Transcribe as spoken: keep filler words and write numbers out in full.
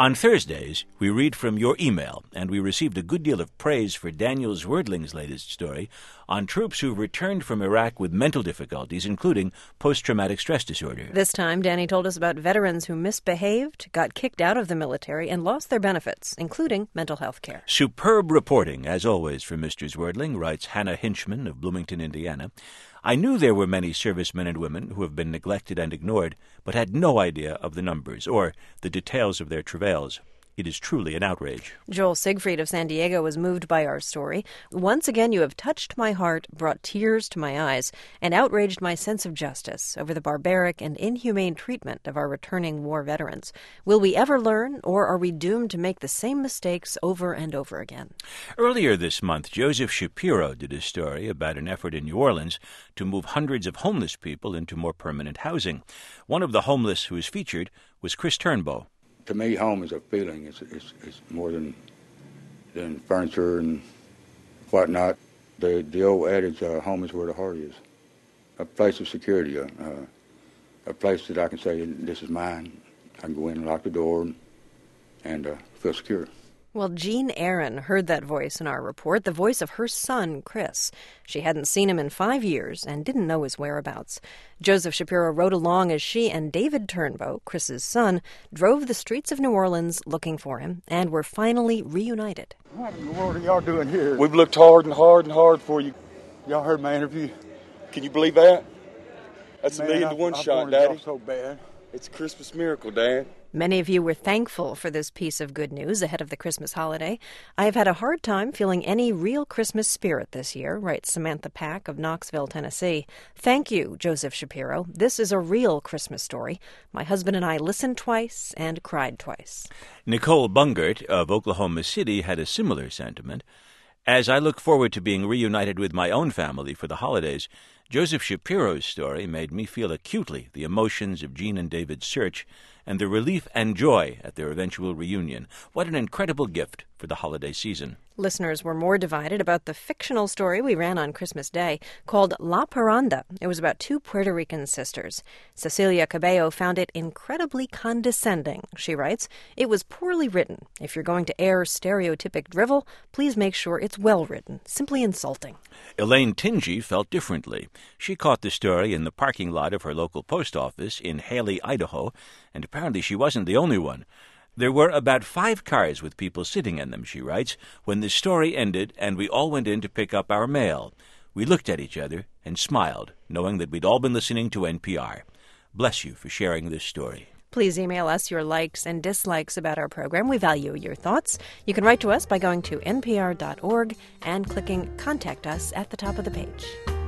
On Thursdays, we read from your email, and we received a good deal of praise for Daniel Zwerdling's latest story on troops who returned from Iraq with mental difficulties, including post-traumatic stress disorder. This time, Danny told us about veterans who misbehaved, got kicked out of the military, and lost their benefits, including mental health care. Superb reporting, as always, from Mister Zwerdling, writes Hannah Hinchman of Bloomington, Indiana. I knew there were many servicemen and women who have been neglected and ignored, but had no idea of the numbers or the details of their travails. It is truly an outrage. Joel Siegfried of San Diego was moved by our story. Once again, you have touched my heart, brought tears to my eyes, and outraged my sense of justice over the barbaric and inhumane treatment of our returning war veterans. Will we ever learn, or are we doomed to make the same mistakes over and over again? Earlier this month, Joseph Shapiro did a story about an effort in New Orleans to move hundreds of homeless people into more permanent housing. One of the homeless who was featured was Chris Turnbow. To me, home is a feeling. It's, it's, it's more than than furniture and whatnot. The the old adage, uh, home is where the heart is. A place of security, uh, uh, a place that I can say, this is mine. I can go in and lock the door and, and uh, feel secure. Well, Jean Aaron heard that voice in our report, the voice of her son, Chris. She hadn't seen him in five years and didn't know his whereabouts. Joseph Shapiro rode along as she and David Turnbow, Chris's son, drove the streets of New Orleans looking for him and were finally reunited. What in the world are y'all doing here? We've looked hard and hard and hard for you. Y'all heard my interview. Can you believe that? That's Man, a million to one I, shot, I Daddy. So bad. It's a Christmas miracle, Dad. Many of you were thankful for this piece of good news ahead of the Christmas holiday. I have had a hard time feeling any real Christmas spirit this year, writes Samantha Pack of Knoxville, Tennessee. Thank you, Joseph Shapiro. This is a real Christmas story. My husband and I listened twice and cried twice. Nicole Bungert of Oklahoma City had a similar sentiment. As I look forward to being reunited with my own family for the holidays, Joseph Shapiro's story made me feel acutely the emotions of Jean and David's search and the relief and joy at their eventual reunion. What an incredible gift for the holiday season. Listeners were more divided about the fictional story we ran on Christmas Day called La Parranda. It was about two Puerto Rican sisters. Cecilia Cabello found it incredibly condescending, she writes. It was poorly written. If you're going to air stereotypic drivel, please make sure it's well written. Simply insulting. Elaine Tingy felt differently. She caught the story in the parking lot of her local post office in Haley, Idaho, and apparently she wasn't the only one. There were about five cars with people sitting in them, she writes, when the story ended and we all went in to pick up our mail. We looked at each other and smiled, knowing that we'd all been listening to N P R. Bless you for sharing this story. Please email us your likes and dislikes about our program. We value your thoughts. You can write to us by going to N P R dot org and clicking Contact Us at the top of the page.